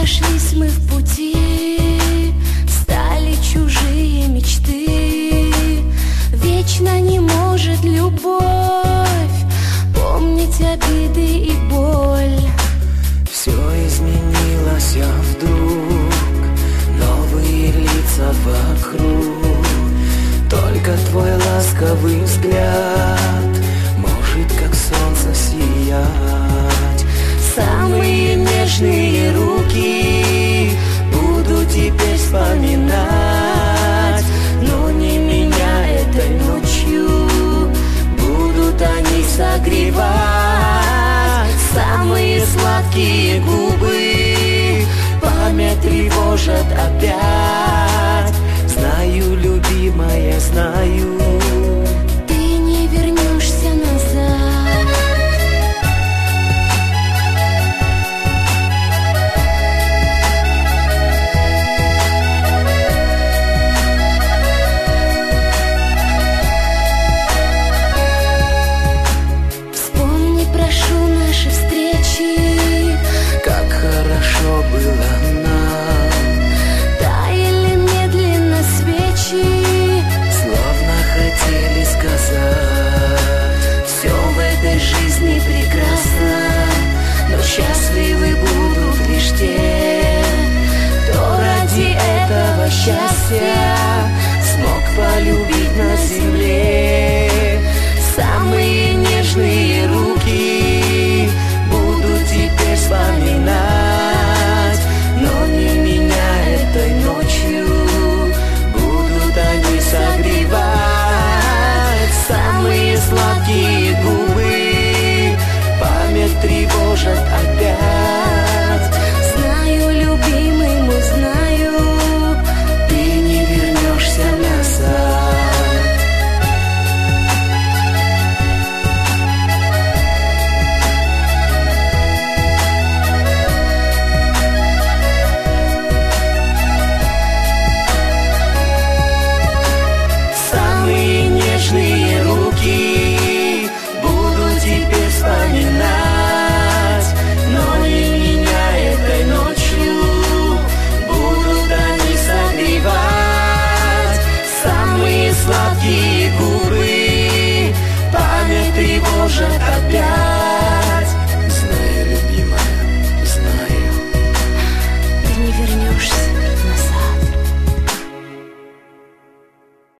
Разошлись мы в пути, стали чужие мечты. Вечно не может любовь помнить обиды и боль. Все изменилось, а вдруг новые лица вокруг. Только твой ласковый взгляд может, как солнце, сиять. Самые нежные руки буду теперь вспоминать, но не меня этой ночью будут они согревать. Самые сладкие губы память тревожат опять. Знаю, любимая, знаю, ты не вернешься назад. Вспомни, прошу, наши встречи, как хорошо было нам. таяли медленно свечи, Словно хотели сказать: все в этой жизни прекрасно, но счастливы будут лишь те, кто ради этого счастья смог полюбить на земле.